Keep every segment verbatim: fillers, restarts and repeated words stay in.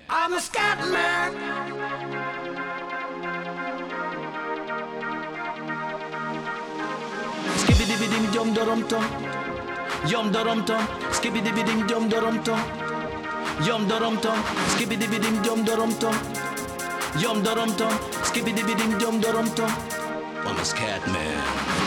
I'm a scat man. Skibby dibby dim dum dum dum. Yum dum dum. Skibby dibby dim dum dum dum. Yum dum dum. Skibby dibby dim dum dum dum. Yum dum dum. Skibby dibby dim dum dum dum. I'm a scat man.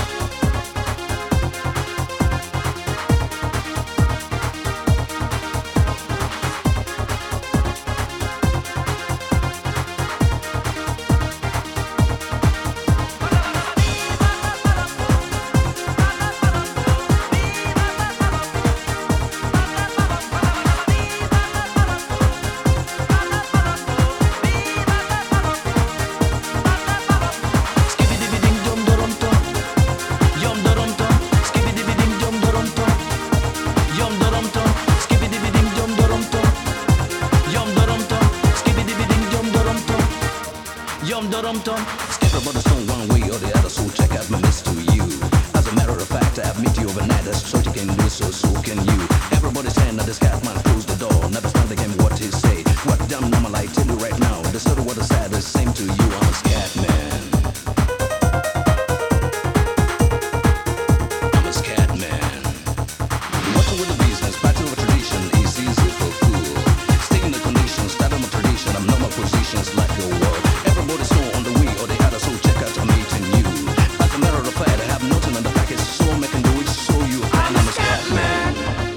Yum da dum dum. Everybody's on one way or the other, so check out my list to you. As a matter of fact, I've met you overnight, so you can do so, so can you. Everybody's saying that this cat man close the door, never stand again what he say. What damn normal I tell you right now, the sort of what I said is same to you. I'm a scat man. I'm a scat man. Watching with the business, battle of tradition is easy for fool. Sticking the conditions, start on my tradition, I'm normal positions like your world. Everybody's so on the way or the other, so check out I'm meeting you. As a matter of fact, I have nothing on the package, so I can do it, so you and I'm a scat man.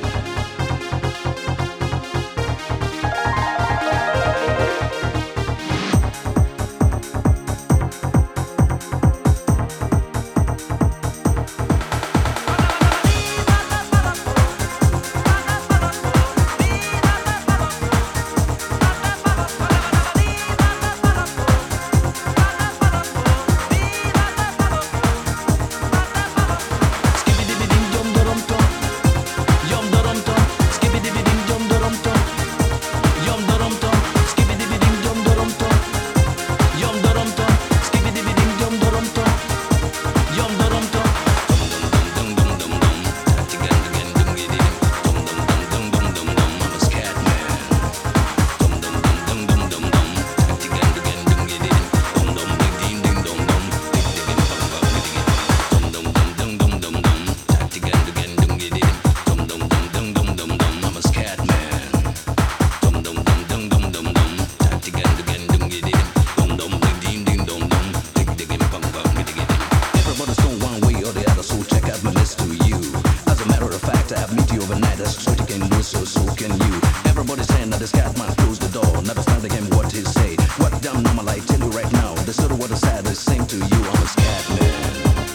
So you can do so, so can you. Everybody's saying that this cat man close the door, never stand again what he say. What damn normal I tell you right now, the sort of what I said is same to you. I'm a scat man.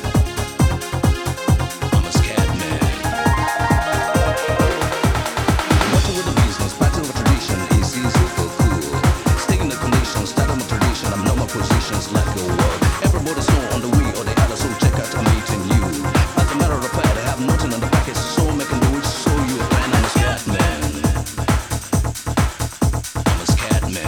I'm a scat man. Watching with the business, battle of tradition is easy for cool. Sticking the conditions, start on my tradition, I'm normal positions like a world. Everybody's so on the way or the other, so check out I'm meeting you. As a matter of fact, I have nothing on the package, so I can do it, so you and I'm a scat man. I'm a scat man.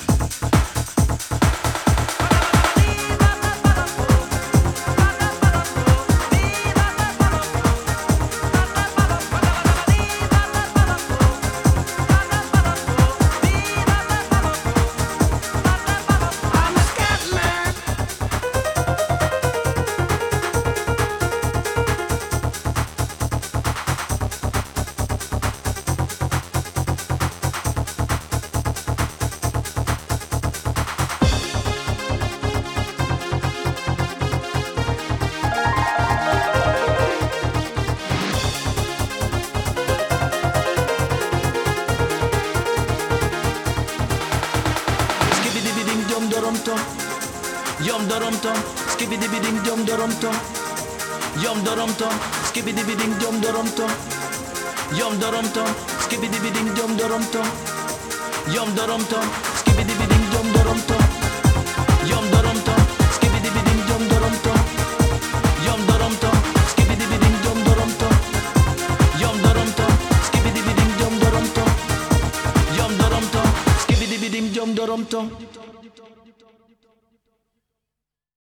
Yum da dum dum, skibby dibby ding dum da dum dum. Yum da dum dum, skibby dibby ding dum da dum dum. Yum da dum dum, skibby dibby ding dum da dum dum. Yum da dum dum, skibby dibby ding dum da dum dum. Yum da dum dum, skibby dibby ding dum da dum dum. Yum da dum dum, skibby dibby ding dum da dum dum. Yum da dum dum, skibby dibby ding dum da dum dum. Yum da dum dum, skibby dibby ding dum da dum dum.